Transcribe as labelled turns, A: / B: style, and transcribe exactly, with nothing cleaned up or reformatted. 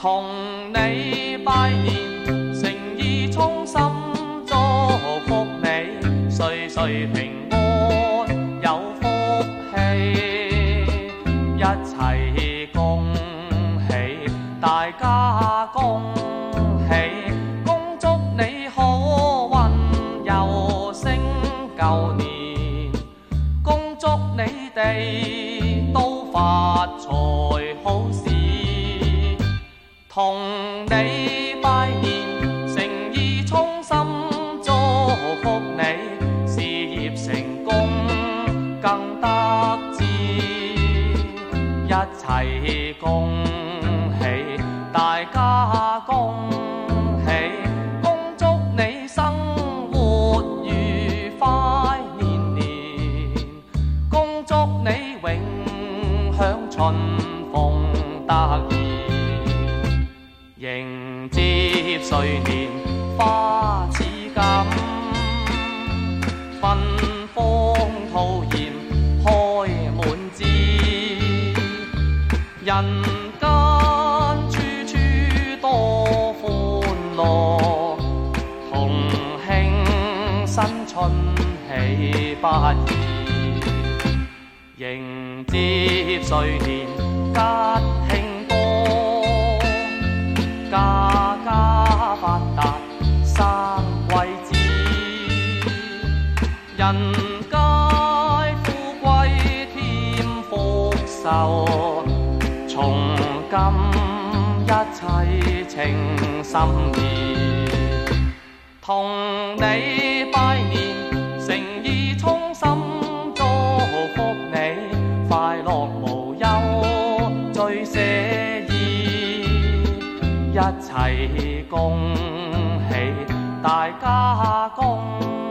A: 同你拜年，誠意衷心祝福你，歲歲平安有福氣，一齊恭喜，大家恭喜，恭祝你好運又升舊年，恭祝你哋都發財好事。同你拜年，誠意衷心祝福你，事業成功更得志，一齊恭喜，大家恭喜，恭祝你生活愉快年年，恭祝你永享春風得意。迎接歲年花似錦，芬芳吐豔開滿枝，人間處處多歡樂，同慶新春喜不已。迎接歲年吉慶多，家家發達生貴子，人皆富貴添福壽，從今一切稱心意。同你拜年，誠意衷心祝福你，快樂無憂最寫意，一齊恭喜，大家恭喜。